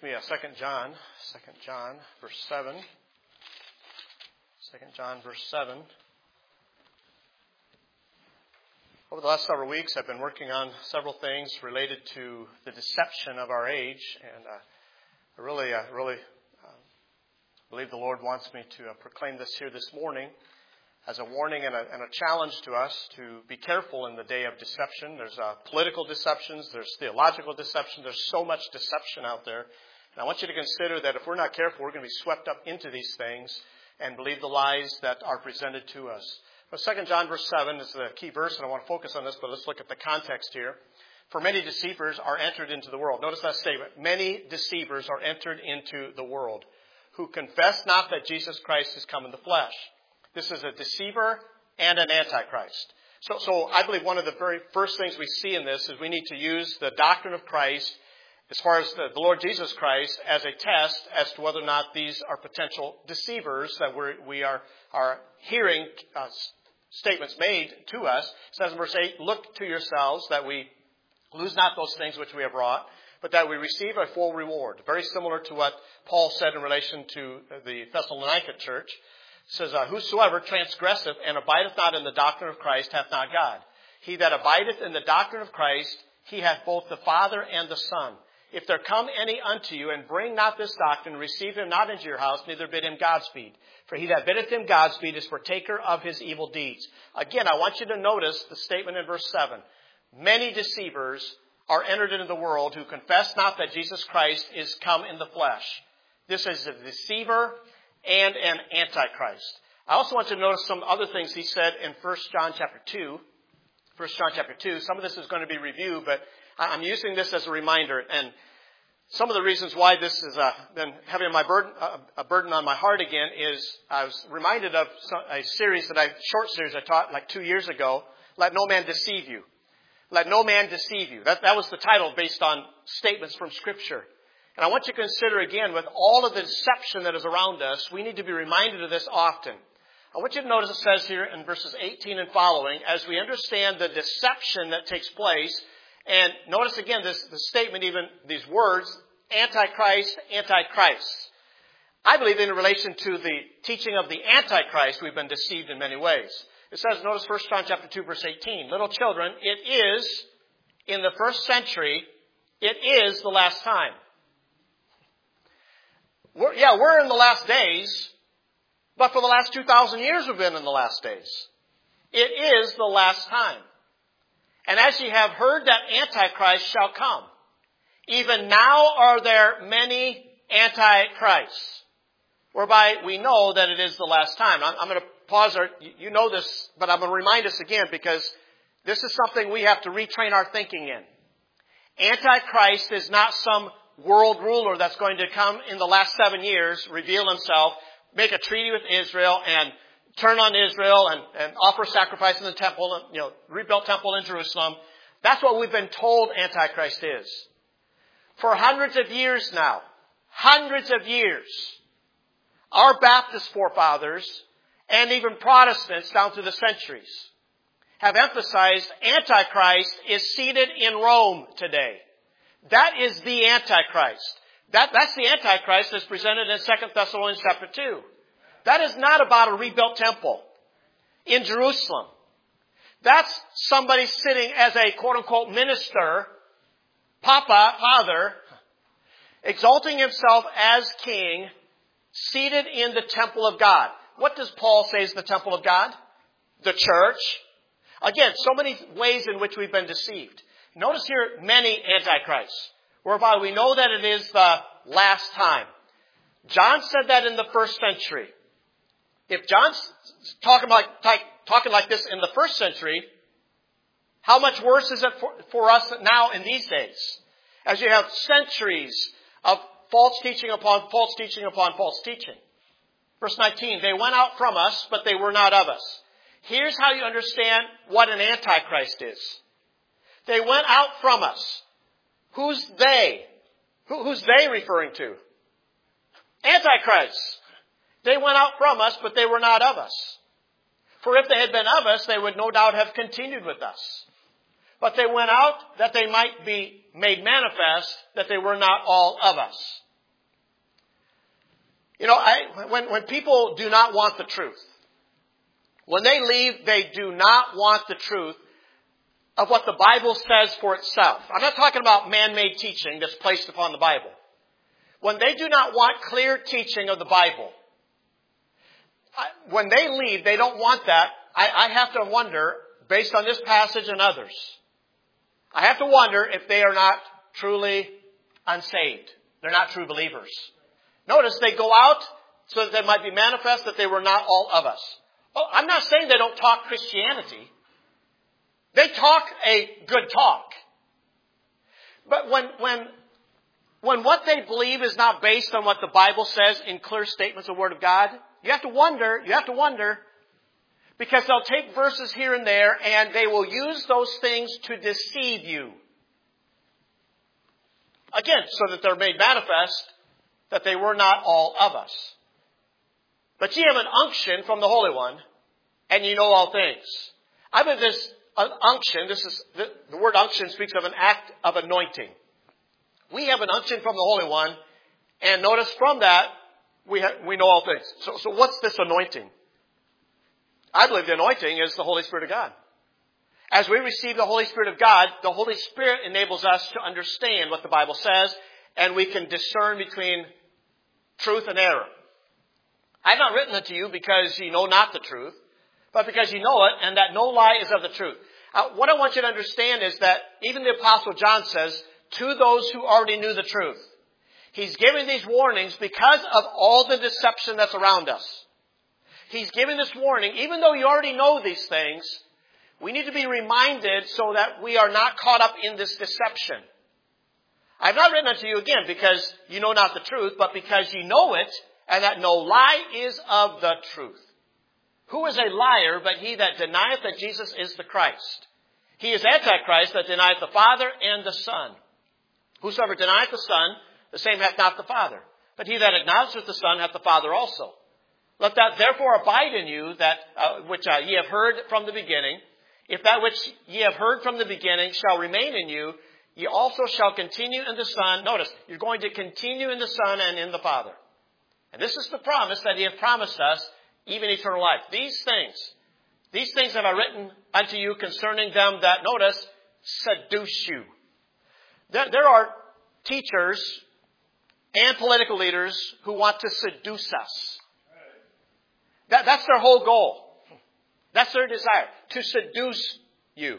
with me 2 John, verse 7. 2 John, verse 7. Over the last several weeks, I've been working on several things related to the deception of our age, and I really believe the Lord wants me to proclaim this here this morning as a warning and a challenge to us to be careful in the day of deception. There's political deceptions, there's theological deception, there's so much deception out there. And I want you to consider that if we're not careful, we're going to be swept up into these things and believe the lies that are presented to us. But 2 John verse 7 is the key verse, and I want to focus on this, but let's look at the context here. For many deceivers are entered into the world. Notice that statement. Many deceivers are entered into the world, who confess not that Jesus Christ is come in the flesh. This is a deceiver and an antichrist. So I believe one of the very first things we see in this is we need to use the doctrine of Christ as far as the Lord Jesus Christ as a test as to whether or not these are potential deceivers that we are hearing statements made to us. It says in verse 8, look to yourselves that we lose not those things which we have wrought, but that we receive a full reward. Very similar to what Paul said in relation to the Thessalonica church. It says, whosoever transgresseth and abideth not in the doctrine of Christ hath not God. He that abideth in the doctrine of Christ, he hath both the Father and the Son. If there come any unto you, and bring not this doctrine, receive him not into your house, neither bid him Godspeed. For he that biddeth him Godspeed is partaker of his evil deeds. Again, I want you to notice the statement in verse 7. Many deceivers are entered into the world who confess not that Jesus Christ is come in the flesh. This is a deceiver and an antichrist. I also want you to notice some other things he said in 1 John chapter 2. 1 John chapter 2. Some of this is going to be reviewed, but I'm using this as a reminder. And some of the reasons why this has been having a burden on my heart again is I was reminded of a short series I taught like 2 years ago. Let no man deceive you. Let no man deceive you. That was the title based on statements from Scripture. And I want you to consider again, with all of the deception that is around us, we need to be reminded of this often. I want you to notice it says here in verses 18 and following, as we understand the deception that takes place, and notice again the statement, even these words, Antichrist, Antichrist. I believe in relation to the teaching of the Antichrist, we've been deceived in many ways. It says, notice 1 John chapter 2, verse 18, little children, it is, in the first century, it is the last time. We're in the last days, but for the last 2,000 years we've been in the last days. It is the last time. And as ye have heard that Antichrist shall come, even now are there many Antichrists, whereby we know that it is the last time. I'm going to pause there. You know this, but I'm going to remind us again because this is something we have to retrain our thinking in. Antichrist is not some world ruler that's going to come in the last 7 years, reveal himself, make a treaty with Israel, and turn on Israel and offer sacrifice in the temple, rebuilt temple in Jerusalem. That's what we've been told Antichrist is. For hundreds of years now, our Baptist forefathers and even Protestants down through the centuries have emphasized Antichrist is seated in Rome today. That is the Antichrist. That's the Antichrist that's presented in 2 Thessalonians chapter 2. That is not about a rebuilt temple in Jerusalem. That's somebody sitting as a quote-unquote minister, father, exalting himself as king, seated in the temple of God. What does Paul say is the temple of God? The church. Again, so many ways in which we've been deceived. Notice here many antichrists, whereby we know that it is the last time. John said that in the first century. If John's talking like this in the first century, how much worse is it for us now in these days? As you have centuries of false teaching upon false teaching upon false teaching. Verse 19, they went out from us, but they were not of us. Here's how you understand what an antichrist is. They went out from us. Who's they? Who's they referring to? Antichrists. They went out from us, but they were not of us. For if they had been of us, they would no doubt have continued with us. But they went out that they might be made manifest that they were not all of us. You know, when people do not want the truth, when they leave, they do not want the truth of what the Bible says for itself. I'm not talking about man-made teaching that's placed upon the Bible. When they do not want clear teaching of the Bible, when they leave, they don't want that. I have to wonder, based on this passage and others, I have to wonder if they are not truly unsaved. They're not true believers. Notice they go out so that they might be manifest that they were not all of us. Oh, I'm not saying they don't talk Christianity. They talk a good talk. But when what they believe is not based on what the Bible says in clear statements of the Word of God, you have to wonder, because they'll take verses here and there and they will use those things to deceive you. Again, so that they're made manifest that they were not all of us. But ye have an unction from the Holy One, and ye know all things. I believe this unction, the word unction speaks of an act of anointing. We have an unction from the Holy One, and notice from that, we know all things. So what's this anointing? I believe the anointing is the Holy Spirit of God. As we receive the Holy Spirit of God, the Holy Spirit enables us to understand what the Bible says, and we can discern between truth and error. I have not written it to you because you know not the truth, but because you know it, and that no lie is of the truth. What I want you to understand is that even the Apostle John says, to those who already knew the truth, he's giving these warnings because of all the deception that's around us. He's giving this warning, even though you already know these things, we need to be reminded so that we are not caught up in this deception. I've not written it to you again because you know not the truth, but because you know it, and that no lie is of the truth. Who is a liar but he that denieth that Jesus is the Christ? He is Antichrist that denieth the Father and the Son. Whosoever denieth the Son, the same hath not the Father. But he that acknowledgeth the Son hath the Father also. Let that therefore abide in you, that which ye have heard from the beginning. If that which ye have heard from the beginning shall remain in you, ye also shall continue in the Son. Notice, you're going to continue in the Son and in the Father. And this is the promise that he hath promised us, even eternal life. These things have I written unto you concerning them that, notice, seduce you. There are teachers and political leaders who want to seduce us. That's their whole goal. That's their desire, to seduce you.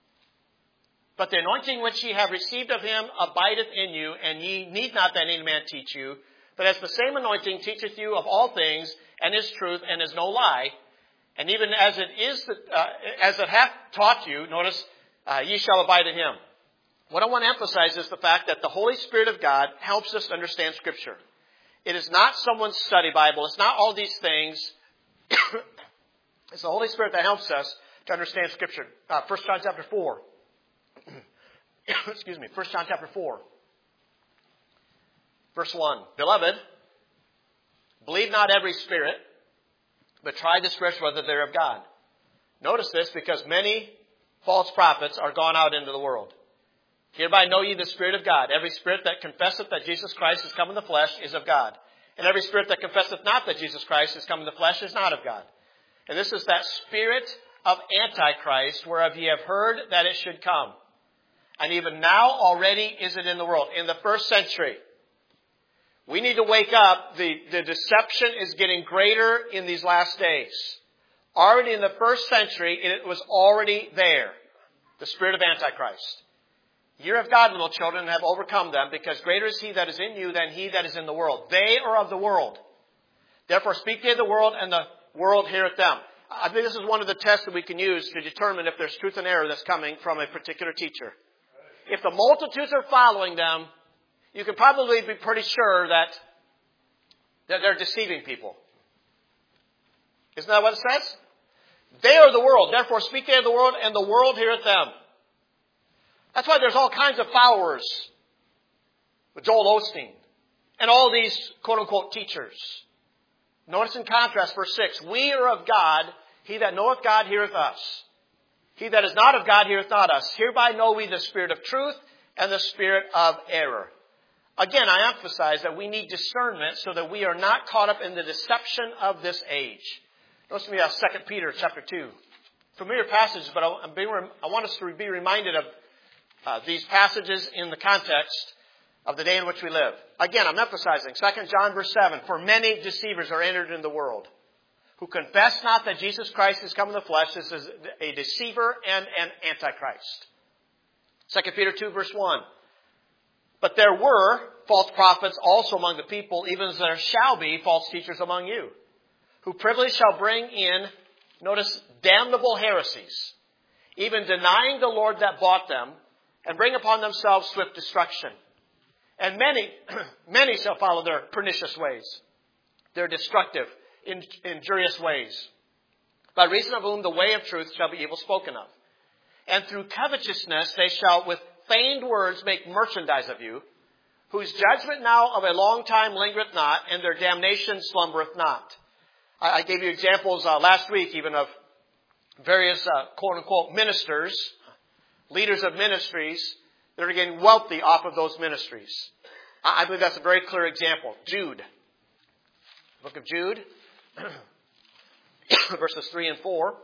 But the anointing which ye have received of him abideth in you, and ye need not that any man teach you. But as the same anointing teacheth you of all things, and is truth, and is no lie, and even as it hath taught you, notice, ye shall abide in him. What I want to emphasize is the fact that the Holy Spirit of God helps us to understand Scripture. It is not someone's study Bible. It's not all these things. It's the Holy Spirit that helps us to understand Scripture. 1 John chapter 4. Excuse me. 1 John chapter 4. Verse 1. Beloved, believe not every spirit, but try the spirits whether they're of God. Notice this, because many false prophets are gone out into the world. Hereby know ye the Spirit of God. Every spirit that confesseth that Jesus Christ is come in the flesh is of God. And every spirit that confesseth not that Jesus Christ is come in the flesh is not of God. And this is that spirit of Antichrist, whereof ye have heard that it should come. And even now already is it in the world. In the first century, we need to wake up. The deception is getting greater in these last days. Already in the first century, it was already there. The spirit of Antichrist. Ye are of God, little children, and have overcome them, because greater is he that is in you than he that is in the world. They are of the world. Therefore speak ye of the world, and the world heareth them. I think this is one of the tests that we can use to determine if there's truth and error that's coming from a particular teacher. If the multitudes are following them, you can probably be pretty sure that they're deceiving people. Isn't that what it says? They are the world. Therefore speak ye of the world, and the world heareth them. That's why there's all kinds of followers with Joel Osteen and all these quote-unquote teachers. Notice in contrast, verse 6, we are of God. He that knoweth God heareth us. He that is not of God heareth not us. Hereby know we the spirit of truth and the spirit of error. Again, I emphasize that we need discernment so that we are not caught up in the deception of this age. Notice with me 2 Peter chapter 2. Familiar passages, but I want us to be reminded of these passages in the context of the day in which we live. Again, I'm emphasizing 2 John verse 7. For many deceivers are entered in the world, who confess not that Jesus Christ is come in the flesh. This is a deceiver and an antichrist. 2 Peter 2 verse 1. But there were false prophets also among the people, even as there shall be false teachers among you, who privily shall bring in, notice, damnable heresies, even denying the Lord that bought them, and bring upon themselves swift destruction. And many shall follow their pernicious ways, their destructive, injurious ways, by reason of whom the way of truth shall be evil spoken of. And through covetousness they shall with feigned words make merchandise of you, whose judgment now of a long time lingereth not, and their damnation slumbereth not. I gave you examples last week even of various quote-unquote ministers, leaders of ministries, that are getting wealthy off of those ministries. I believe that's a very clear example. Jude. Book of Jude, verses 3 and 4.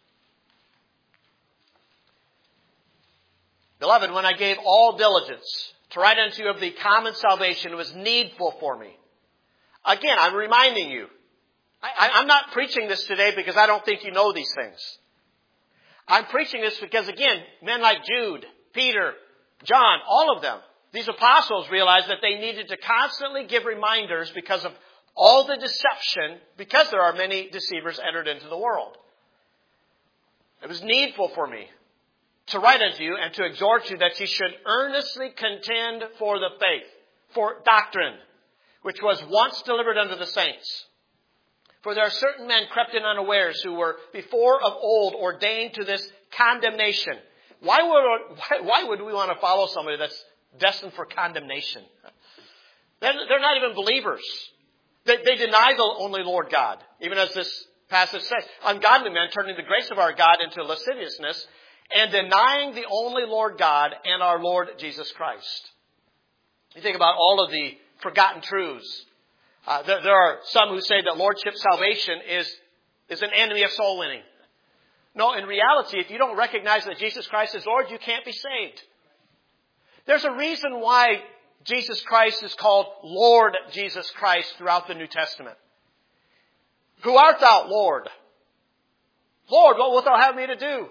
Beloved, when I gave all diligence to write unto you of the common salvation, it was needful for me. Again, I'm reminding you. I'm not preaching this today because I don't think you know these things. I'm preaching this because, again, men like Jude, Peter, John, all of them, these apostles realized that they needed to constantly give reminders because of all the deception, because there are many deceivers entered into the world. It was needful for me to write unto you and to exhort you that ye should earnestly contend for the faith, for doctrine, which was once delivered unto the saints. For there are certain men crept in unawares who were before of old ordained to this condemnation. Why would we want to follow somebody that's destined for condemnation? They're not even believers. They deny the only Lord God. Even as this passage says, ungodly men turning the grace of our God into lasciviousness and denying the only Lord God and our Lord Jesus Christ. You think about all of the forgotten truths. There are some who say that Lordship salvation is an enemy of soul winning. No, in reality, if you don't recognize that Jesus Christ is Lord, you can't be saved. There's a reason why Jesus Christ is called Lord Jesus Christ throughout the New Testament. Who art thou, Lord? Lord, what wilt thou have me to do?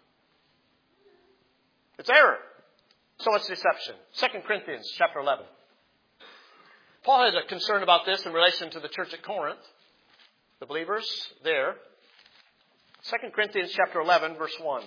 It's error. So it's deception. 2 Corinthians chapter 11. Paul has a concern about this in relation to the church at Corinth, the believers there. 2 Corinthians chapter 11, verse 1.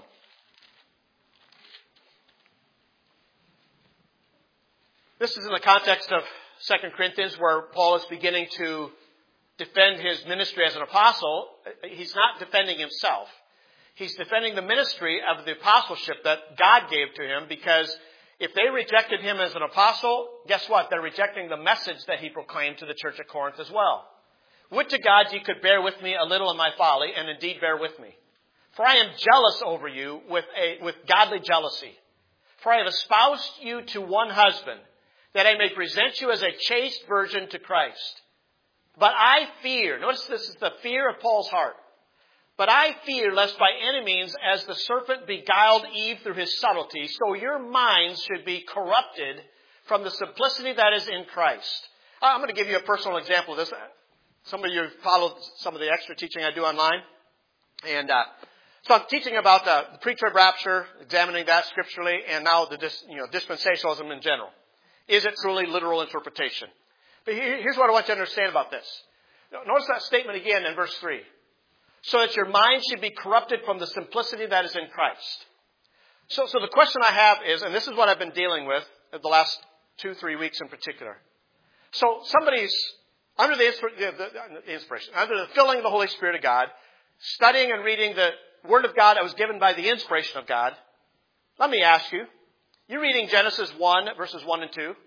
This is in the context of 2 Corinthians where Paul is beginning to defend his ministry as an apostle. He's not defending himself. He's defending the ministry of the apostleship that God gave to him, because if they rejected him as an apostle, guess what? They're rejecting the message that he proclaimed to the church at Corinth as well. Would to God ye could bear with me a little in my folly, and indeed bear with me. For I am jealous over you with godly jealousy. For I have espoused you to one husband, that I may present you as a chaste virgin to Christ. But I fear, notice this is the fear of Paul's heart. But I fear lest by any means, as the serpent beguiled Eve through his subtlety, so your minds should be corrupted from the simplicity that is in Christ. I'm going to give you a personal example of this. Some of you have followed some of the extra teaching I do online. And so I'm teaching about the pre-trib rapture, examining that scripturally, and now the dispensationalism in general. Is it truly literal interpretation? But here's what I want you to understand about this. Notice that statement again in verse 3. So that your mind should be corrupted from the simplicity that is in Christ. So the question I have is, and this is what I've been dealing with the last 2-3 weeks in particular. So somebody's under the inspiration, under the filling of the Holy Spirit of God, studying and reading the Word of God that was given by the inspiration of God. Let me ask you, you're reading Genesis 1, verses 1 and 2.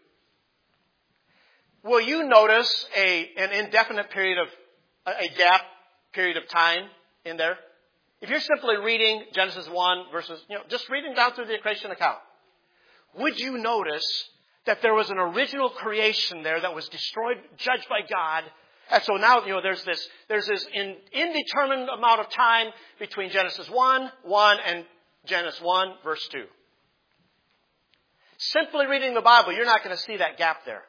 Will you notice an indefinite period of, a gap period of time in there? If you're simply reading Genesis 1 verses, just reading down through the creation account, would you notice that there was an original creation there that was destroyed, judged by God. And so now, there's this indeterminate amount of time between Genesis 1:1 and Genesis 1, verse 2. Simply reading the Bible, you're not going to see that gap there.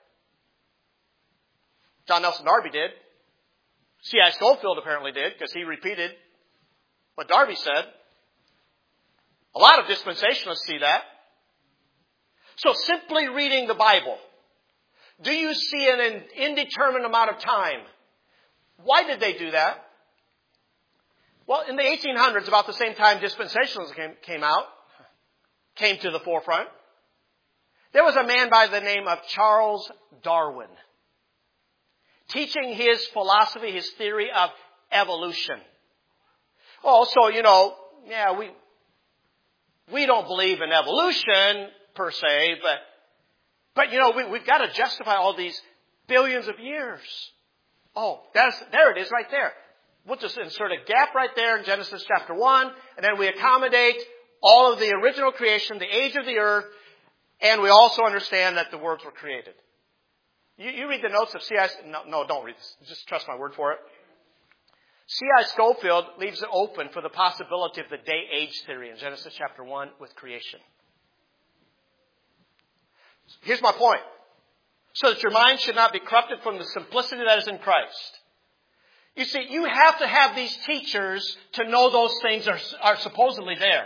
John Nelson Darby did. C.I. Scofield apparently did, because he repeated what Darby said. A lot of dispensationalists see that. So simply reading the Bible, do you see an indeterminate amount of time? Why did they do that? Well, in the 1800s, about the same time dispensationalism came to the forefront, there was a man by the name of Charles Darwin, teaching his philosophy, his theory of evolution. Also, we don't believe in evolution per se, but we've got to justify all these billions of years. Oh, there it is right there. We'll just insert a gap right there in Genesis chapter 1, and then we accommodate all of the original creation, the age of the earth, and we also understand that the worlds were created. You read the notes of C.I. No, don't read this. Just trust my word for it. C.I. Scofield leaves it open for the possibility of the day-age theory in Genesis chapter 1 with creation. Here's my point. So that your mind should not be corrupted from the simplicity that is in Christ. You see, you have to have these teachers to know those things are supposedly there.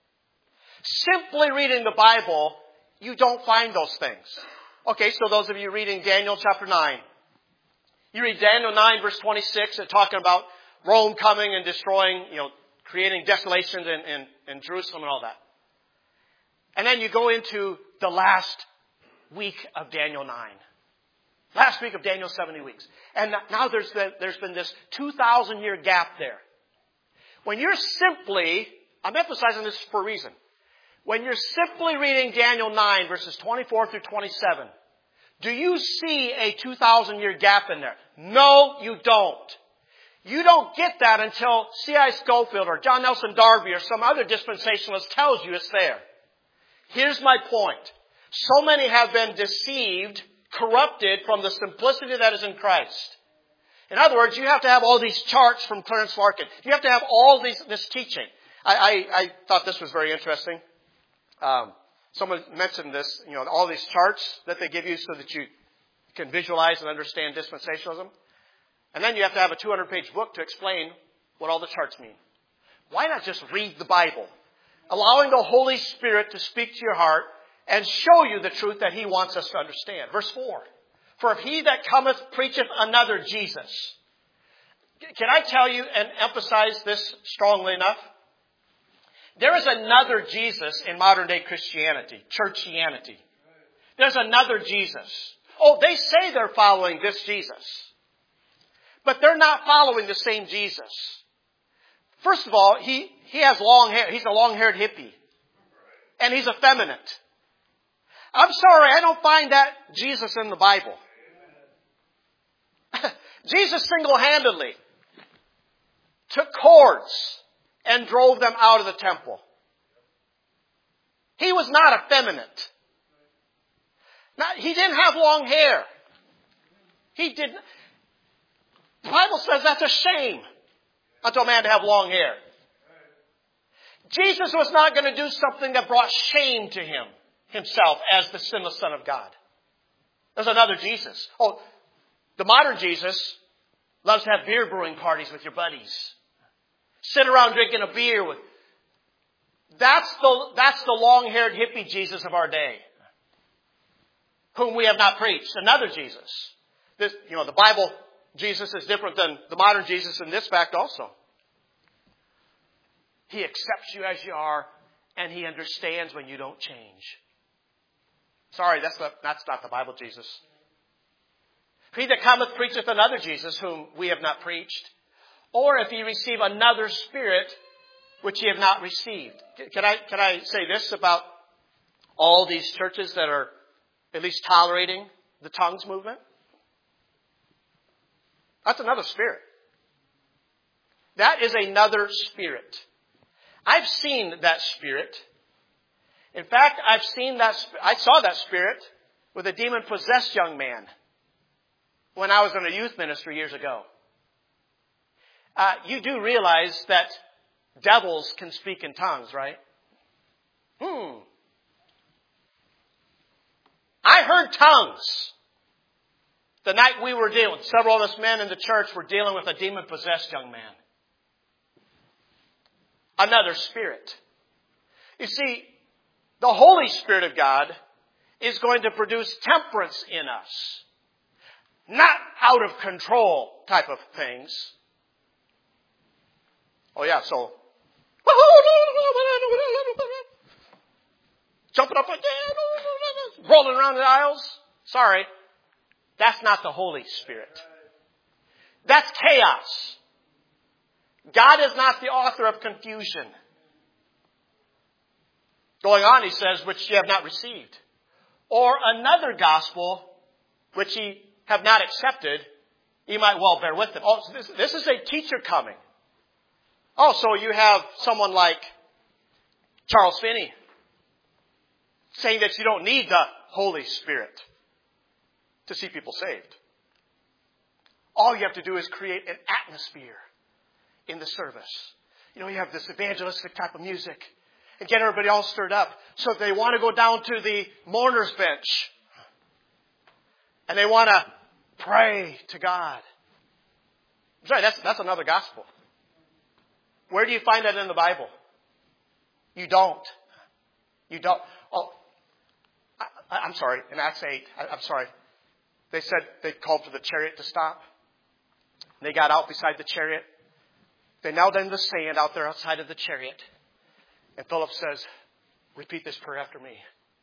Simply reading the Bible, you don't find those things. Okay, so those of you reading Daniel chapter 9. You read Daniel 9 verse 26, it's talking about Rome coming and destroying, creating desolations in Jerusalem and all that. And then you go into the last week of Daniel 9. Last week of Daniel 70 weeks. And now there's been this 2,000-year gap there. When you're simply, I'm emphasizing this for a reason. When you're simply reading Daniel 9 verses 24 through 27, do you see a 2,000-year gap in there? No, you don't. You don't get that until C.I. Scofield or John Nelson Darby or some other dispensationalist tells you it's there. Here's my point. So many have been deceived, corrupted from the simplicity that is in Christ. In other words, you have to have all these charts from Clarence Larkin. You have to have all this teaching. I thought this was very interesting. Someone mentioned this, all these charts that they give you so that you can visualize and understand dispensationalism. And then you have to have a 200-page book to explain what all the charts mean. Why not just read the Bible? Allowing the Holy Spirit to speak to your heart and show you the truth that He wants us to understand. Verse 4. For if he that cometh preacheth another Jesus. Can I tell you and emphasize this strongly enough? There is another Jesus in modern day Christianity, churchianity. There's another Jesus. Oh, they say they're following this Jesus. But they're not following the same Jesus. First of all, he has long hair. He's a long-haired hippie. And he's effeminate. I'm sorry, I don't find that Jesus in the Bible. Jesus single-handedly took cords and drove them out of the temple. He was not effeminate. Now, he didn't have long hair. He didn't. The Bible says that's a shame unto a man to have long hair. Jesus was not going to do something that brought shame to himself as the sinless Son of God. There's another Jesus. Oh, the modern Jesus loves to have beer brewing parties with your buddies. Sit around drinking a beer with. That's the long-haired hippie Jesus of our day, whom we have not preached. Another Jesus. The Bible Jesus is different than the modern Jesus in this fact also. He accepts you as you are, and He understands when you don't change. Sorry, that's not the Bible Jesus. He that cometh preacheth another Jesus, whom we have not preached. Or if ye receive another spirit, which ye have not received. Can I say this about all these churches that are at least tolerating the tongues movement? That's another spirit. That is another spirit. I've seen that spirit. In fact, I saw that spirit with a demon-possessed young man when I was in a youth ministry years ago. You do realize that devils can speak in tongues, right? I heard tongues the night we were dealing. Several of us men in the church were dealing with a demon-possessed young man. Another spirit. You see, the Holy Spirit of God is going to produce temperance in us. Not out of control type of things. Oh yeah, so jumping up like that, rolling around the aisles. Sorry, that's not the Holy Spirit. That's chaos. God is not the author of confusion. Going on, he says, which ye have not received. Or another gospel, which ye have not accepted, ye might well bear with them. Oh, so this is a teacher coming. Oh, so you have someone like Charles Finney saying that you don't need the Holy Spirit to see people saved. All you have to do is create an atmosphere in the service. You know, you have this evangelistic type of music and get everybody all stirred up so that they want to go down to the mourner's bench and they want to pray to God. I'm sorry, that's another gospel. Where do you find that in the Bible? You don't. You don't. Oh, I'm sorry. In Acts 8, I'm sorry. They said they called for the chariot to stop. They got out beside the chariot. They knelt in the sand out there outside of the chariot. And Philip says, repeat this prayer after me.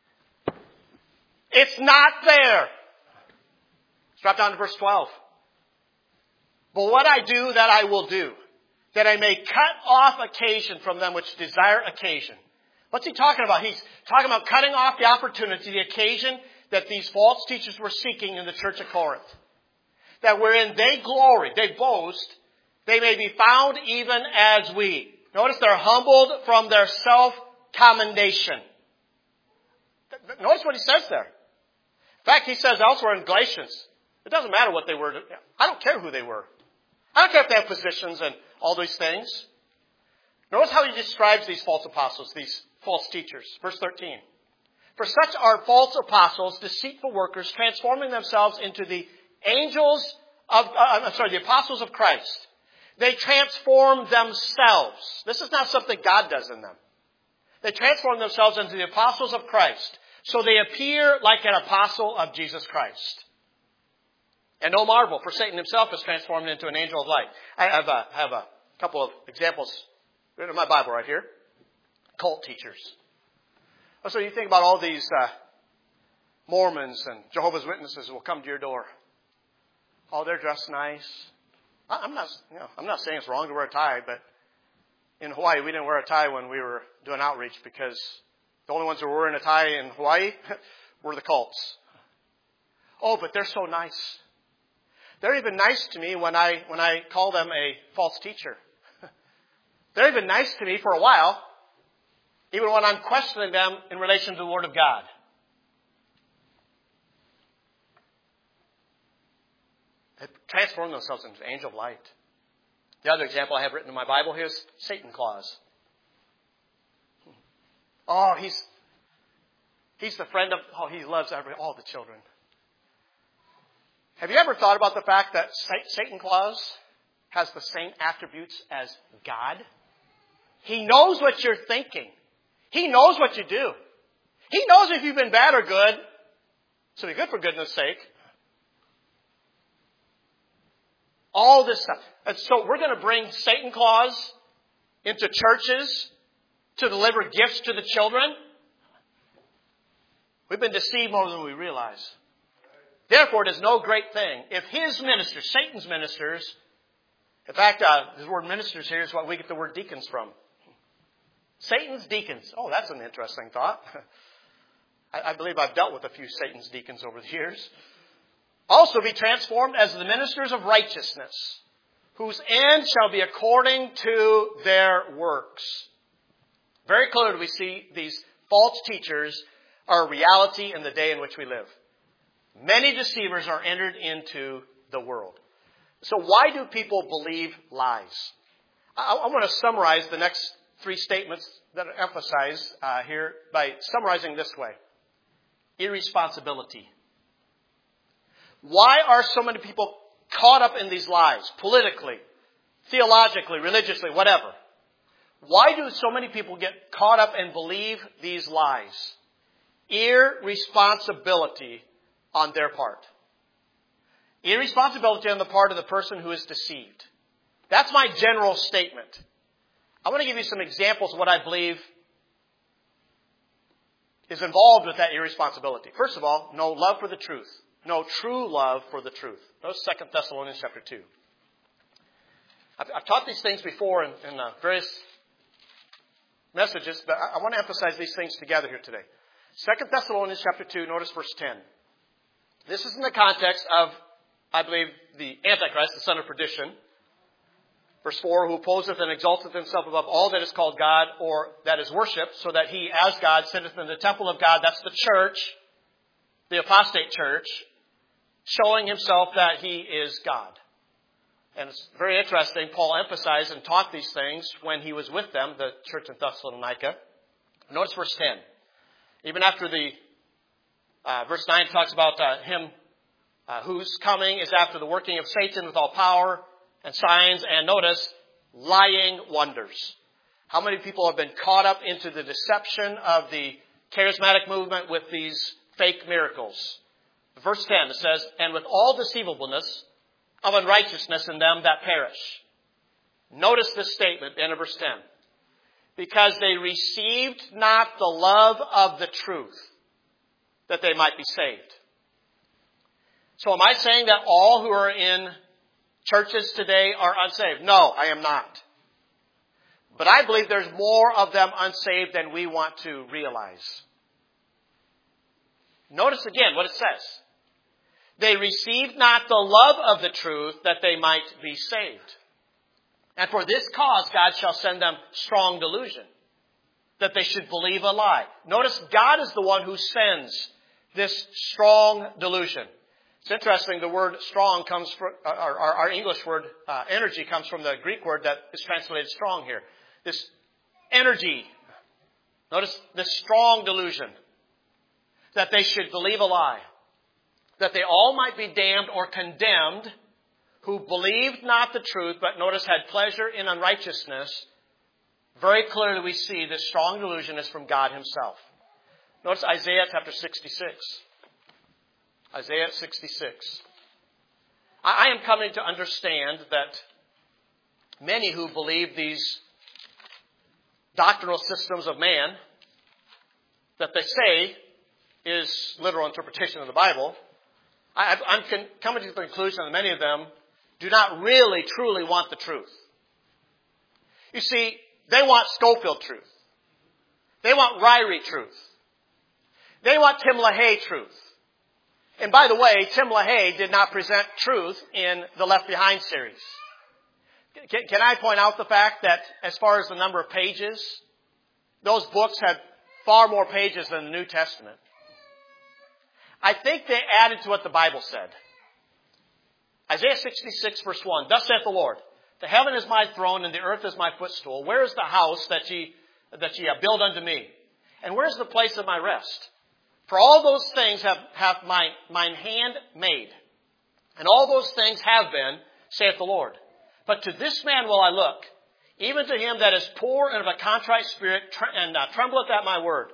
It's not there. Let's drop down to verse 12. But what I do, that I will do, that I may cut off occasion from them which desire occasion. What's he talking about? He's talking about cutting off the opportunity, the occasion that these false teachers were seeking in the church of Corinth. That wherein they glory, they boast, they may be found even as we. Notice they're humbled from their self-commendation. Notice what he says there. In fact, he says elsewhere in Galatians, it doesn't matter what they were. I don't care who they were. I don't care if they have positions and all these things. Notice how he describes these false apostles, these false teachers. Verse 13. For such are false apostles, deceitful workers, transforming themselves into the the apostles of Christ. They transform themselves. This is not something God does in them. They transform themselves into the apostles of Christ. So they appear like an apostle of Jesus Christ. And no marvel, for Satan himself is transformed into an angel of light. I have a couple of examples written in my Bible right here. Cult teachers. So you think about all these Mormons and Jehovah's Witnesses who will come to your door. Oh, they're dressed nice. I'm not saying it's wrong to wear a tie, but in Hawaii we didn't wear a tie when we were doing outreach because the only ones who were wearing a tie in Hawaii were the cults. Oh, but they're so nice. They're even nice to me when I call them a false teacher. They're even nice to me for a while, even when I'm questioning them in relation to the Word of God. They transform themselves into an angel of light. The other example I have written in my Bible here is Satan Claus. Oh, he's the friend of, he loves all the children. Have you ever thought about the fact that Satan Claus has the same attributes as God? He knows what you're thinking. He knows what you do. He knows if you've been bad or good. So be good for goodness sake. All this stuff. And so we're going to bring Satan Claus into churches to deliver gifts to the children. We've been deceived more than we realize. Therefore, it is no great thing if his ministers, Satan's ministers, in fact, the word ministers here is what we get the word deacons from. Satan's deacons. Oh, that's an interesting thought. I believe I've dealt with a few Satan's deacons over the years. Also be transformed as the ministers of righteousness, whose end shall be according to their works. Very clearly we see these false teachers are a reality in the day in which we live. Many deceivers are entered into the world. So why do people believe lies? I want to summarize the next three statements that are emphasized here by summarizing this way. Irresponsibility. Why are so many people caught up in these lies? Politically, theologically, religiously, whatever. Why do so many people get caught up and believe these lies? Irresponsibility on their part. Irresponsibility on the part of the person who is deceived. That's my general statement. I want to give you some examples of what I believe is involved with that irresponsibility. First of all, no love for the truth. No true love for the truth. Notice 2 Thessalonians chapter 2. I've taught these things before in various messages, but I want to emphasize these things together here today. 2 Thessalonians chapter 2, notice verse 10. This is in the context of, I believe, the Antichrist, the son of perdition. Verse 4, who opposeth and exalteth himself above all that is called God or that is worshipped, so that he, as God, sitteth in the temple of God, that's the church, the apostate church, showing himself that he is God. And it's very interesting, Paul emphasized and taught these things when he was with them, the church in Thessalonica. Notice verse 10. Even after the, verse 9 talks about him whose coming is after the working of Satan with all power and signs, and notice, lying wonders. How many people have been caught up into the deception of the charismatic movement with these fake miracles? Verse 10, it says, and with all deceivableness of unrighteousness in them that perish. Notice this statement, end of verse 10. Because they received not the love of the truth, that they might be saved. So am I saying that all who are in churches today are unsaved? No, I am not. But I believe there's more of them unsaved than we want to realize. Notice again what it says. They received not the love of the truth that they might be saved. And for this cause God shall send them strong delusion, that they should believe a lie. Notice God is the one who sends this strong delusion. It's interesting, the word strong comes from, our English word energy comes from the Greek word that is translated strong here. This energy. Notice this strong delusion. That they should believe a lie. That they all might be damned or condemned who believed not the truth, but notice had pleasure in unrighteousness. Very clearly we see this strong delusion is from God himself. Notice Isaiah chapter 66. Isaiah 66. I am coming to understand that many who believe these doctrinal systems of man that they say is literal interpretation of the Bible, I'm coming to the conclusion that many of them do not really, truly want the truth. You see, they want Schofield truth. They want Ryrie truth. They want Tim LaHaye truth. And by the way, Tim LaHaye did not present truth in the Left Behind series. Can I point out the fact that as far as the number of pages, those books had far more pages than the New Testament. I think they added to what the Bible said. Isaiah 66 verse 1, thus saith the Lord, the heaven is my throne and the earth is my footstool. Where is the house that ye build unto me? And where is the place of my rest? For all those things have mine hand made. And all those things have been, saith the Lord. But to this man will I look, even to him that is poor and of a contrite spirit, and trembleth at my word.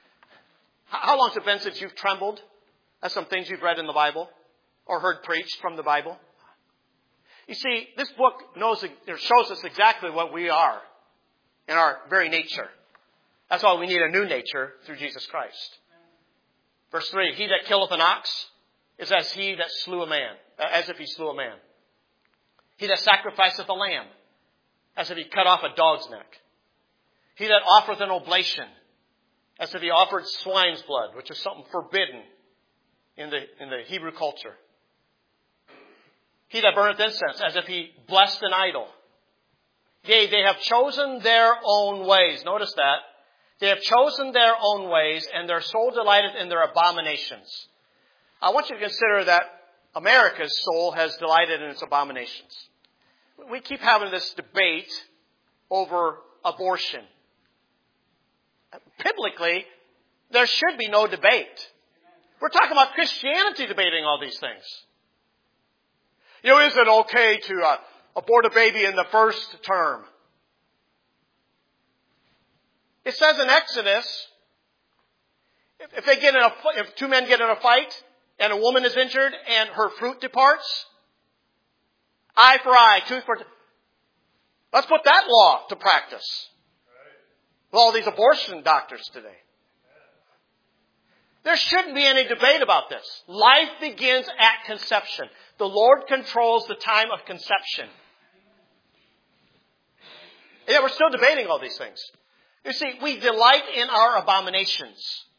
How long has it been since you've trembled at some things you've read in the Bible or heard preached from the Bible? You see, this book shows us exactly what we are in our very nature. That's why we need a new nature through Jesus Christ. Verse 3, he that killeth an ox is as he that slew a man, as if he slew a man. He that sacrificeth a lamb, as if he cut off a dog's neck. He that offereth an oblation, as if he offered swine's blood, which is something forbidden in the Hebrew culture. He that burneth incense, as if he blessed an idol. Yea, they have chosen their own ways. Notice that. They have chosen their own ways, and their soul delighteth in their abominations. I want you to consider that America's soul has delighted in its abominations. We keep having this debate over abortion. Biblically, there should be no debate. We're talking about Christianity debating all these things. You know, is it okay to abort a baby in the first term? It says in Exodus, if two men get in a fight and a woman is injured and her fruit departs, eye for eye, tooth for tooth. Let's put that law to practice. With all these abortion doctors today. There shouldn't be any debate about this. Life begins at conception. The Lord controls the time of conception. And yet we're still debating all these things. You see, we delight in our abominations.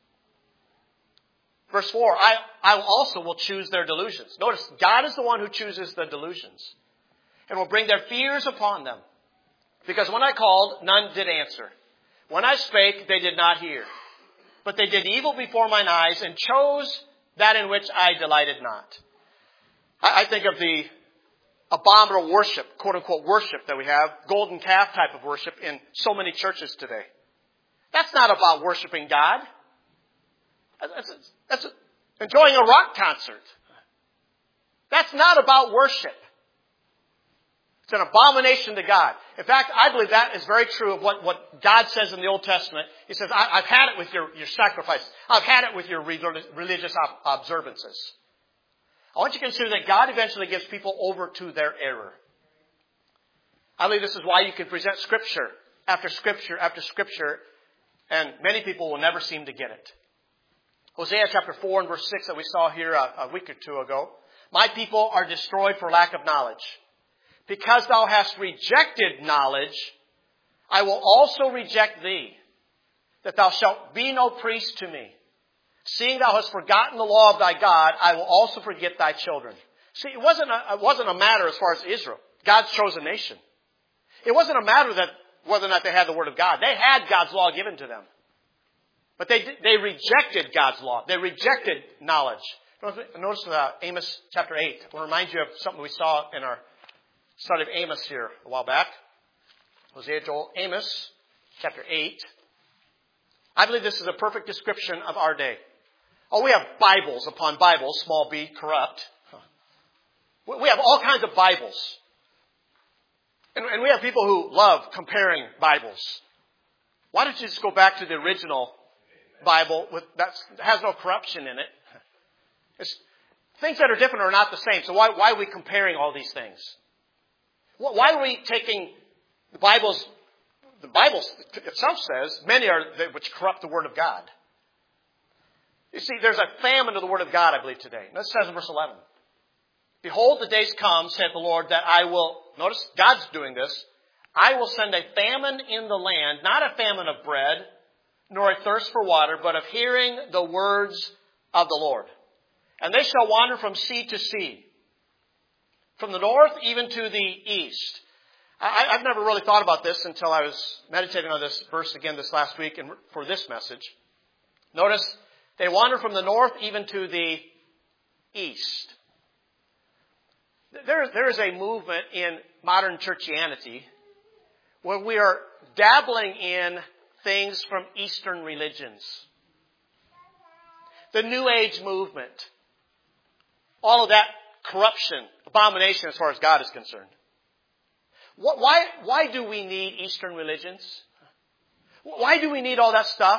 Verse 4, I also will choose their delusions. Notice, God is the one who chooses the delusions. And will bring their fears upon them. Because when I called, none did answer. When I spake, they did not hear. But they did evil before mine eyes and chose that in which I delighted not. I think of the abominable worship, quote unquote worship that we have, golden calf type of worship in so many churches today. That's not about worshiping God. That's enjoying a rock concert. That's not about worship. It's an abomination to God. In fact, I believe that is very true of what God says in the Old Testament. He says, I've had it with your sacrifices. I've had it with your religious observances. I want you to consider that God eventually gives people over to their error. I believe this is why you can present Scripture after Scripture after Scripture, and many people will never seem to get it. Hosea chapter 4 and verse 6 that we saw here a week or two ago. My people are destroyed for lack of knowledge. Because thou hast rejected knowledge, I will also reject thee, that thou shalt be no priest to me. Seeing thou hast forgotten the law of thy God, I will also forget thy children. See, it wasn't a matter as far as Israel, God's chosen nation. It wasn't a matter that whether or not they had the word of God. They had God's law given to them. But they rejected God's law. They rejected knowledge. Notice Amos chapter 8. I want to remind you of something we saw in our study of Amos here a while back. Hosea, Joel, Amos, chapter 8. I believe this is a perfect description of our day. Oh, we have Bibles upon Bibles, small b, corrupt. We have all kinds of Bibles. And we have people who love comparing Bibles. Why don't you just go back to the original Bible that has no corruption in it? Things that are different are not the same. So why are we comparing all these things? Why are we taking the Bible itself says, many are they which corrupt the Word of God. You see, there's a famine to the Word of God, I believe, today. And this says in verse 11. Behold, the days come, saith the Lord, that I will, notice, God's doing this, I will send a famine in the land, not a famine of bread, nor a thirst for water, but of hearing the words of the Lord. And they shall wander from sea to sea, from the north even to the east. I've never really thought about this until I was meditating on this verse again this last week and for this message. Notice, they wander from the north even to the east. There is a movement in modern churchianity where we are dabbling in things from Eastern religions. The New Age movement. All of that corruption, abomination as far as God is concerned. Why do we need Eastern religions? Why do we need all that stuff?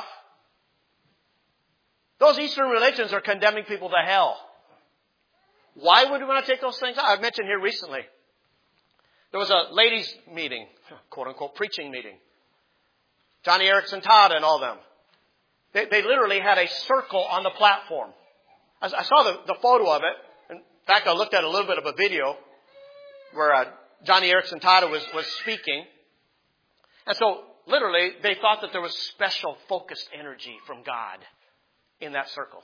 Those Eastern religions are condemning people to hell. Why would we want to take those things out? I've mentioned here recently. There was a ladies' meeting, quote unquote, preaching meeting. Johnny Erickson Todd and all of them. They literally had a circle on the platform. I saw the photo of it. In fact, I looked at a little bit of a video where Johnny Erickson Todd was speaking. And so, literally, they thought that there was special focused energy from God in that circle.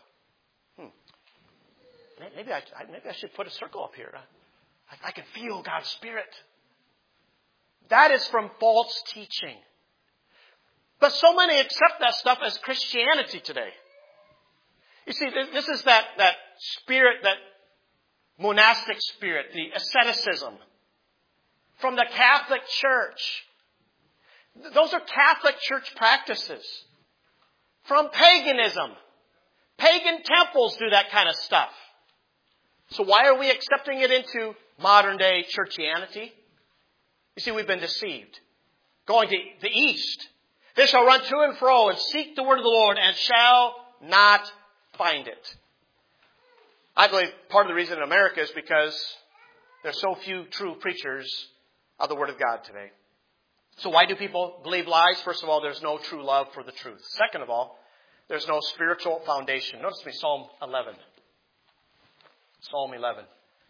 Maybe I should put a circle up here. I can feel God's Spirit. That is from false teaching. But so many accept that stuff as Christianity today. You see, this is that spirit, that monastic spirit, the asceticism from the Catholic Church. Those are Catholic Church practices. From paganism. Pagan temples do that kind of stuff. So why are we accepting it into modern day churchianity? You see, we've been deceived. Going to the east, they shall run to and fro and seek the word of the Lord and shall not find it. I believe part of the reason in America is because there's so few true preachers of the Word of God today. So why do people believe lies? First of all, there's no true love for the truth. Second of all, there's no spiritual foundation. Notice me Psalm 11. Psalm 11.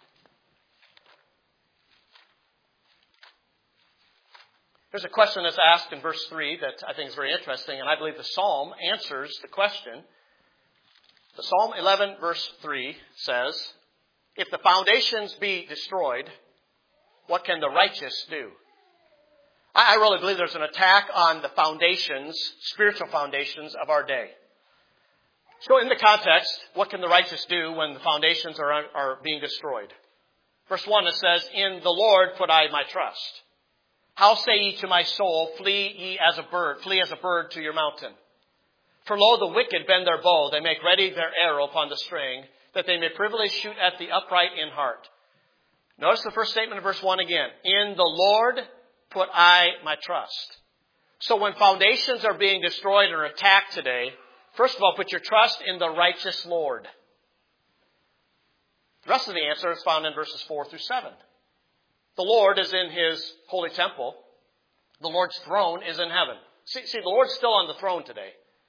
There's a question that's asked in verse 3 that I think is very interesting, and I believe the Psalm answers the question. The Psalm 11 verse 3 says, if the foundations be destroyed, what can the righteous do? I really believe there's an attack on the foundations, spiritual foundations of our day. So in the context, what can the righteous do when the foundations are being destroyed? Verse 1, it says, in the Lord put I my trust. How say ye to my soul, flee as a bird to your mountain? For lo, the wicked bend their bow, they make ready their arrow upon the string, that they may privily shoot at the upright in heart. Notice the first statement of verse 1 again. In the Lord put I my trust. So when foundations are being destroyed or attacked today, first of all, put your trust in the righteous Lord. The rest of the answer is found in verses 4 through 7. The Lord is in His holy temple. The Lord's throne is in heaven. See, the Lord's still on the throne today.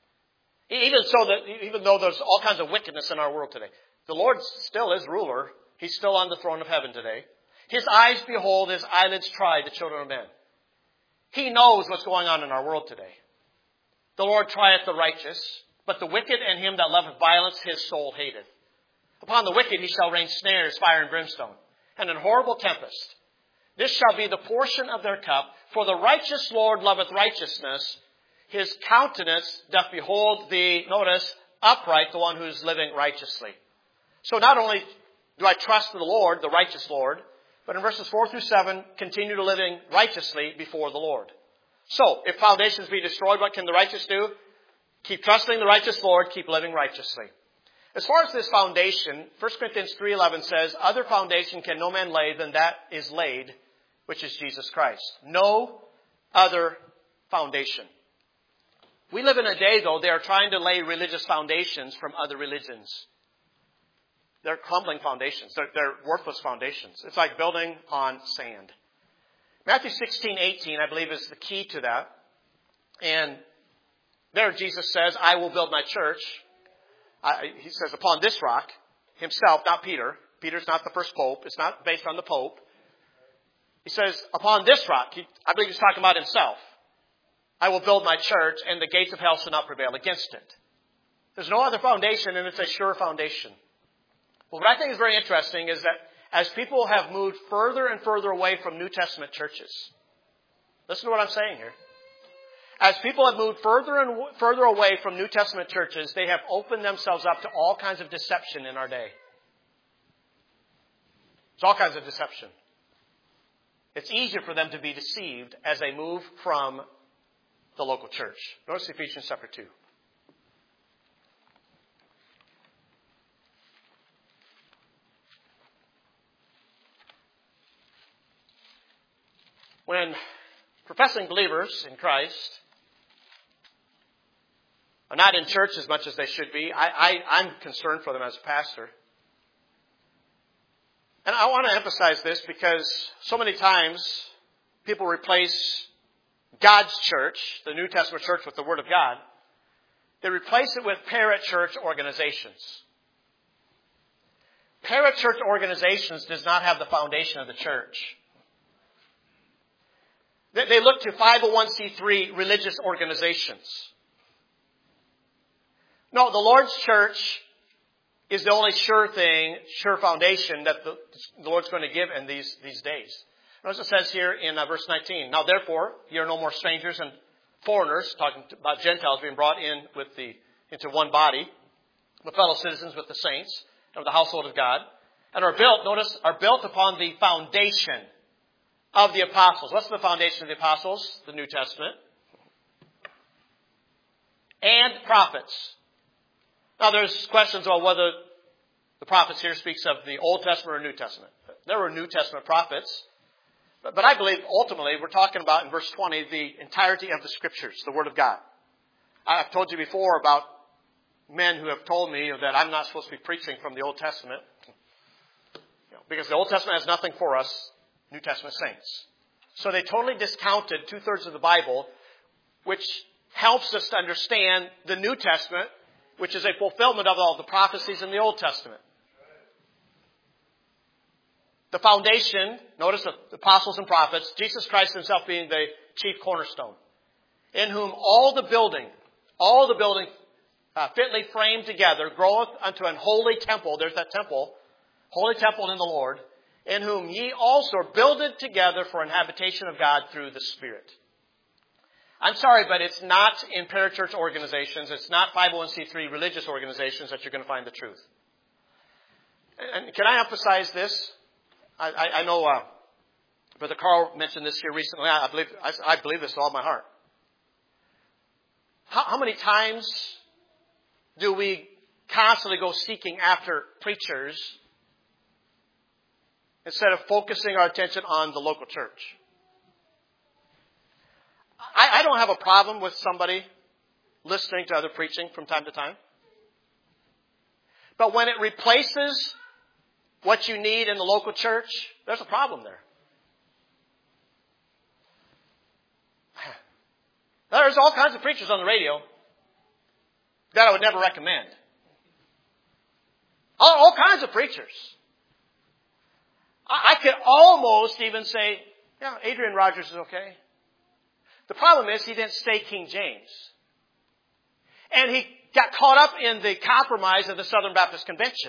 Even though there's all kinds of wickedness in our world today, the Lord still is ruler. He's still on the throne of heaven today. His eyes behold, His eyelids try the children of men. He knows what's going on in our world today. The Lord trieth the righteous, but the wicked and him that loveth violence His soul hateth. Upon the wicked He shall rain snares, fire, and brimstone, and an horrible tempest. This shall be the portion of their cup. For the righteous Lord loveth righteousness. His countenance doth behold the, notice, upright, the one who is living righteously. So not only do I trust the Lord, the righteous Lord, but in verses 4 through 7, continue to living righteously before the Lord. So, if foundations be destroyed, what can the righteous do? Keep trusting the righteous Lord, keep living righteously. As far as this foundation, 1 Corinthians 3:11 says, other foundation can no man lay than that is laid, which is Jesus Christ. No other foundation. We live in a day, though, they are trying to lay religious foundations from other religions. They're crumbling foundations. They're worthless foundations. It's like building on sand. Matthew 16:18, I believe, is the key to that. And there Jesus says, I will build my church. He says, upon this rock, himself, not Peter. Peter's not the first pope. It's not based on the pope. He says, upon this rock, I believe he's talking about himself. I will build my church, and the gates of hell shall not prevail against it. There's no other foundation, and it's a sure foundation. But what I think is very interesting is that as people have moved further and further away from New Testament churches, listen to what I'm saying here. As people have moved further and further away from New Testament churches, they have opened themselves up to all kinds of deception in our day. It's all kinds of deception. It's easier for them to be deceived as they move from the local church. Notice Ephesians chapter 2. When professing believers in Christ are not in church as much as they should be, I'm concerned for them as a pastor. And I want to emphasize this because so many times people replace God's church, the New Testament church, with the Word of God. They replace it with parachurch organizations. Parachurch organizations does not have the foundation of the church. They look to 501c3 religious organizations. No, the Lord's church is the only sure thing, sure foundation that the Lord's going to give in these days. Notice it says here in verse 19, now therefore, you are no more strangers and foreigners, talking about Gentiles being brought in into one body, the fellow citizens with the saints, of the household of God, and are built, notice, are built upon the foundation of the apostles. What's the foundation of the apostles? The New Testament. And prophets. Now there's questions about whether the prophets here speaks of the Old Testament or New Testament. There were New Testament prophets. But I believe ultimately we're talking about in verse 20 the entirety of the Scriptures, the Word of God. I've told you before about men who have told me that I'm not supposed to be preaching from the Old Testament. Because the Old Testament has nothing for us New Testament saints. So they totally discounted 2/3 of the Bible, which helps us to understand the New Testament, which is a fulfillment of all the prophecies in the Old Testament. The foundation, notice the apostles and prophets, Jesus Christ himself being the chief cornerstone, in whom all the building fitly framed together groweth unto an holy temple. There's that temple, holy temple in the Lord, in whom ye also are builded together for an habitation of God through the Spirit. I'm sorry, but it's not in parachurch organizations, it's not 501c3 religious organizations that you're going to find the truth. And can I emphasize this? I know Brother Carl mentioned this here recently. I believe this with all my heart. How many times do we constantly go seeking after preachers instead of focusing our attention on the local church? I don't have a problem with somebody listening to other preaching from time to time. But when it replaces what you need in the local church, there's a problem there. There's all kinds of preachers on the radio that I would never recommend. All kinds of preachers. I could almost even say, yeah, Adrian Rogers is okay. The problem is he didn't stay King James. And he got caught up in the compromise of the Southern Baptist Convention.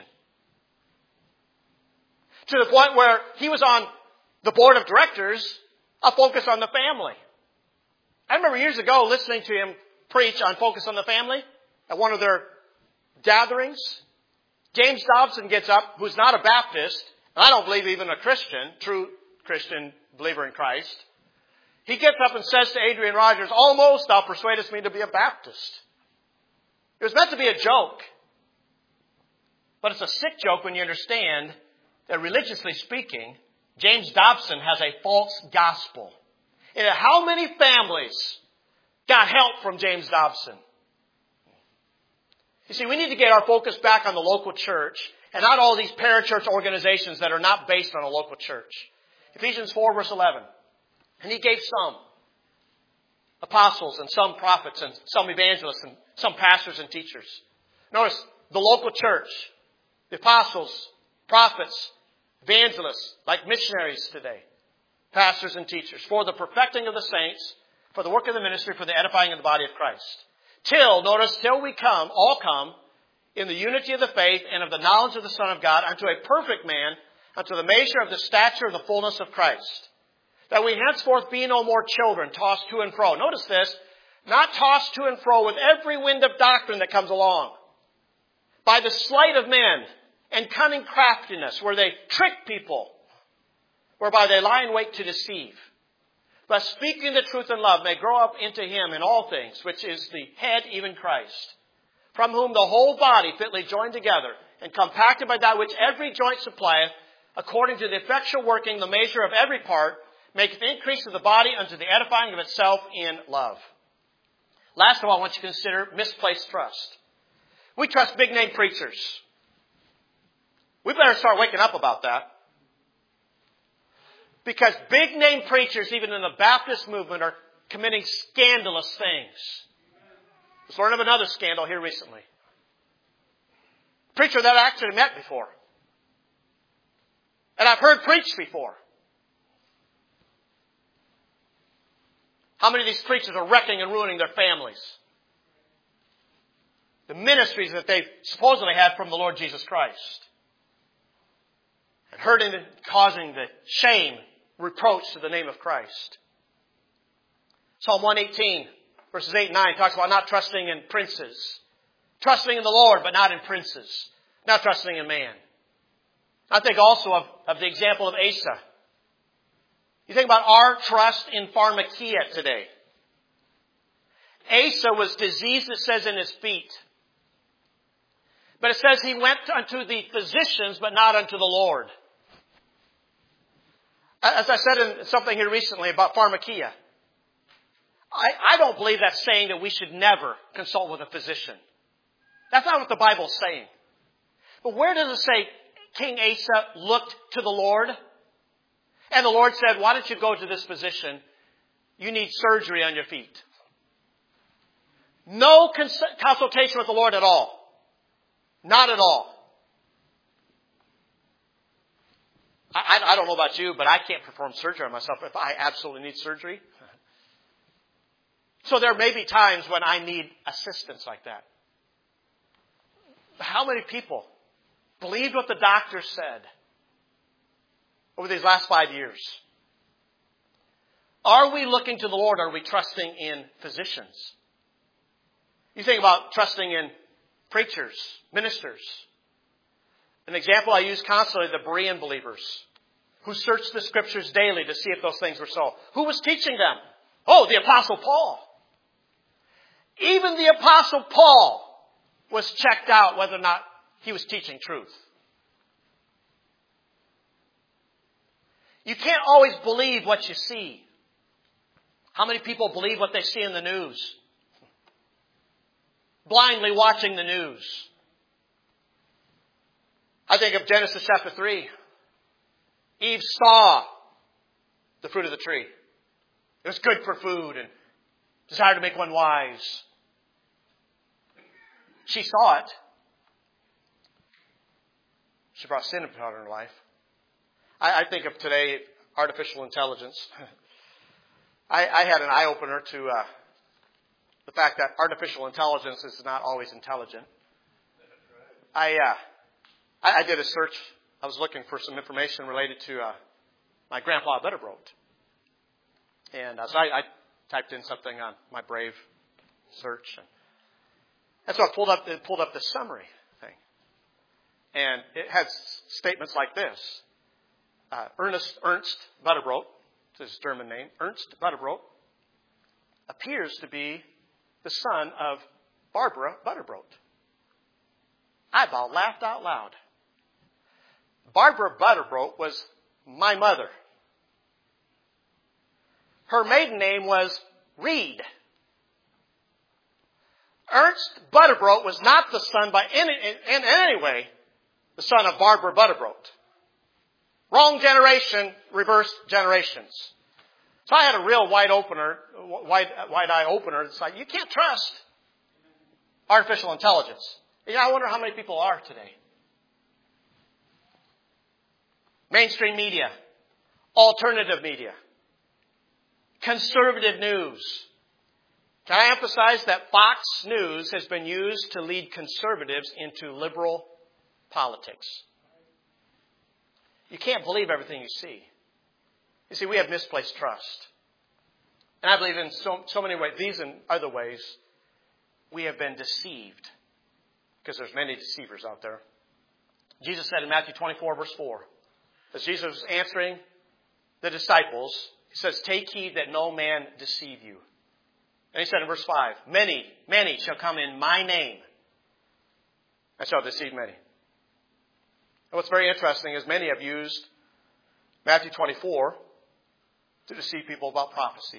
To the point where he was on the board of directors, a focus on the family. I remember years ago listening to him preach on Focus on the Family at one of their gatherings. James Dobson gets up, who's not a Baptist, and I don't believe even a Christian, true Christian believer in Christ. He gets up and says to Adrian Rogers, almost thou persuadest me to be a Baptist. It was meant to be a joke. But it's a sick joke when you understand that religiously speaking, James Dobson has a false gospel. And how many families got help from James Dobson? You see, we need to get our focus back on the local church and not all these parachurch organizations that are not based on a local church. Ephesians 4 verse 11. And he gave some apostles and some prophets and some evangelists and some pastors and teachers. Notice the local church, the apostles, prophets, evangelists, like missionaries today, pastors and teachers, for the perfecting of the saints, for the work of the ministry, for the edifying of the body of Christ. Till we all come, in the unity of the faith and of the knowledge of the Son of God, unto a perfect man, unto the measure of the stature of the fullness of Christ. That we henceforth be no more children, tossed to and fro. Notice this, not tossed to and fro with every wind of doctrine that comes along, by the sleight of men and cunning craftiness, where they trick people, whereby they lie in wait to deceive. But speaking the truth in love may grow up into him in all things, which is the head, even Christ, from whom the whole body fitly joined together and compacted by that which every joint supplieth, according to the effectual working, the measure of every part, maketh increase of the body unto the edifying of itself in love. Last of all, I want you to consider misplaced trust. We trust big name preachers. We better start waking up about that. Because big name preachers, even in the Baptist movement, are committing scandalous things. Let's learn of another scandal here recently. A preacher that I actually met before. And I've heard preach before. How many of these preachers are wrecking and ruining their families? The ministries that they supposedly had from the Lord Jesus Christ. And hurting and causing the shame, reproach to the name of Christ. Psalm 118, verses 8 and 9 talks about not trusting in princes. Trusting in the Lord, but not in princes. not trusting in man. I think also of the example of Asa. You think about our trust in pharmakia today. Asa was diseased, it says, in his feet. But it says he went unto the physicians, but not unto the Lord. As I said in something here recently about pharmakia, I don't believe that's saying that we should never consult with a physician. That's not what the Bible's saying. But where does it say King Asa looked to the Lord? And the Lord said, why don't you go to this physician? You need surgery on your feet. No consultation with the Lord at all. Not at all. I don't know about you, but I can't perform surgery on myself if I absolutely need surgery. So there may be times when I need assistance like that. How many people believed what the doctor said over these last 5 years? Are we looking to the Lord? Or are we trusting in physicians? You think about trusting in preachers, ministers. An example I use constantly, the Berean believers who searched the Scriptures daily to see if those things were so. Who was teaching them? Oh, the Apostle Paul. Even the Apostle Paul was checked out whether or not he was teaching truth. You can't always believe what you see. How many people believe what they see in the news? Blindly watching the news. I think of Genesis chapter 3. Eve saw the fruit of the tree. It was good for food and desired to make one wise. She saw it. She brought sin into her life. I think of today artificial intelligence. I had an eye-opener to the fact that artificial intelligence is not always intelligent. I did a search. I was looking for some information related to my grandpa Butterbrodt. And so I typed in something on my Brave search. And so it pulled up the summary thing. And it has statements like this. Ernst Butterbrodt, this is his German name, Ernst Butterbrodt, appears to be the son of Barbara Butterbrodt. I about laughed out loud. Barbara Butterbrodt was my mother. Her maiden name was Reed. Ernst Butterbrodt was not the son in any way the son of Barbara Butterbrodt. Wrong generation, reversed generations. So I had a real wide eye opener. It's like, you can't trust artificial intelligence. And I wonder how many people are today. Mainstream media, alternative media, conservative news. Can I emphasize that Fox News has been used to lead conservatives into liberal politics? You can't believe everything you see. You see, we have misplaced trust. And I believe in so many ways, these and other ways, we have been deceived. Because there's many deceivers out there. Jesus said in Matthew 24, verse 4, as Jesus was answering the disciples, he says, take heed that no man deceive you. And he said in verse 5, many shall come in my name and shall deceive many. And what's very interesting is many have used Matthew 24 to deceive people about prophecy.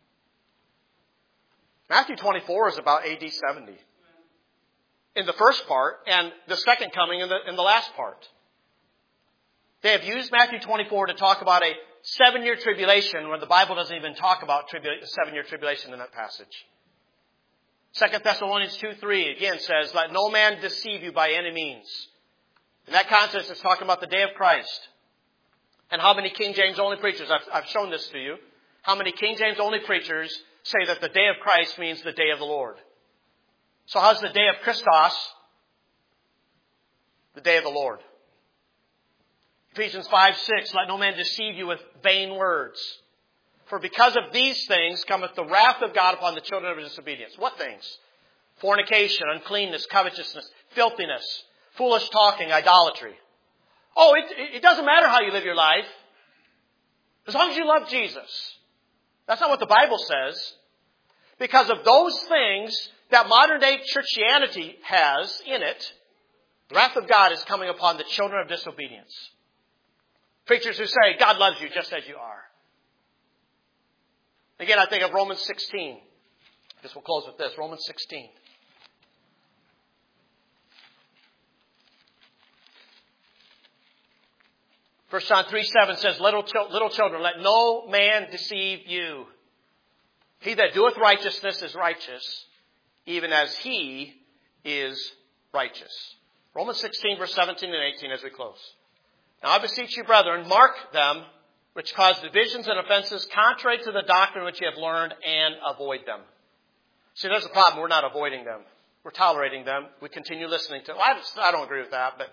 Matthew 24 is about AD 70 in the first part, and the second coming in the last part. They have used Matthew 24 to talk about a 7-year tribulation when the Bible doesn't even talk about the 7-year tribulation in that passage. 2 Thessalonians 2:3 again says, let no man deceive you by any means. In that context, it's talking about the day of Christ. And how many King James only preachers, I've shown this to you, how many King James only preachers say that the day of Christ means the day of the Lord. So how's the day of Christos? The day of the Lord. Ephesians 5:6, let no man deceive you with vain words. For because of these things cometh the wrath of God upon the children of disobedience. What things? Fornication, uncleanness, covetousness, filthiness, foolish talking, idolatry. Oh, it doesn't matter how you live your life, as long as you love Jesus. That's not what the Bible says. Because of those things that modern day Christianity has in it, the wrath of God is coming upon the children of disobedience. Preachers who say, God loves you just as you are. Again, I think of Romans 16. I guess we'll close with this. Romans 16. First John 3:7 says, little children, let no man deceive you. He that doeth righteousness is righteous, even as he is righteous. Romans 16, verse 17 and 18 as we close. Now I beseech you, brethren, mark them which cause divisions and offenses contrary to the doctrine which you have learned, and avoid them. See, there's a problem. We're not avoiding them. We're tolerating them. We continue listening to them. I don't agree with that, but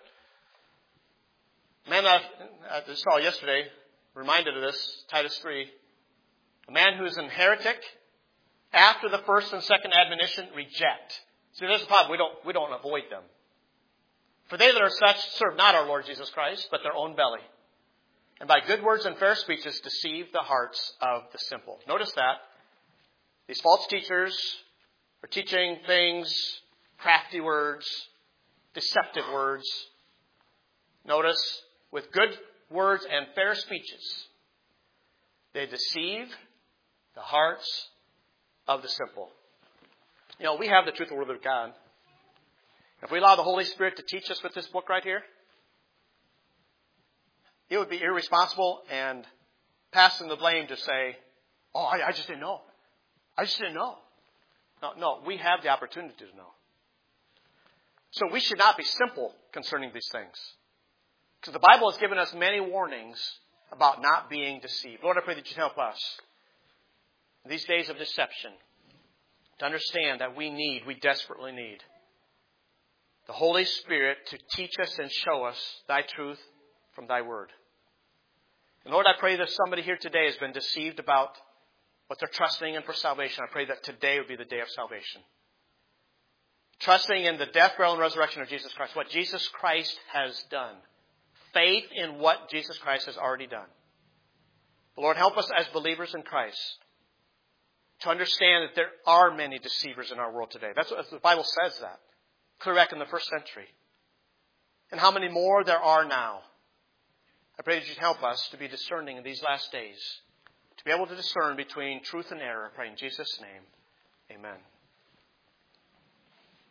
a man I just saw yesterday, reminded of this, Titus 3. A man who is an heretic, after the first and second admonition, reject. See, there's a problem. We don't avoid them. For they that are such serve not our Lord Jesus Christ, but their own belly. And by good words and fair speeches deceive the hearts of the simple. Notice that. These false teachers are teaching things, crafty words, deceptive words. Notice, with good words and fair speeches, they deceive the hearts of the simple. You know, we have the truth of the Word of God. If we allow the Holy Spirit to teach us with this book right here, it would be irresponsible and passing the blame to say, oh, I just didn't know. I just didn't know. No, we have the opportunity to know. So we should not be simple concerning these things. Because the Bible has given us many warnings about not being deceived. Lord, I pray that you help us in these days of deception to understand that we desperately need the Holy Spirit to teach us and show us thy truth from thy word. And Lord, I pray that somebody here today has been deceived about what they're trusting in for salvation. I pray that today would be the day of salvation. Trusting in the death, burial, and resurrection of Jesus Christ, what Jesus Christ has done. Faith in what Jesus Christ has already done. Lord, help us as believers in Christ to understand that there are many deceivers in our world today. That's what the Bible says that. Clear back in the first century. And how many more there are now. I pray that you'd help us to be discerning in these last days. To be able to discern between truth and error. I pray in Jesus' name. Amen.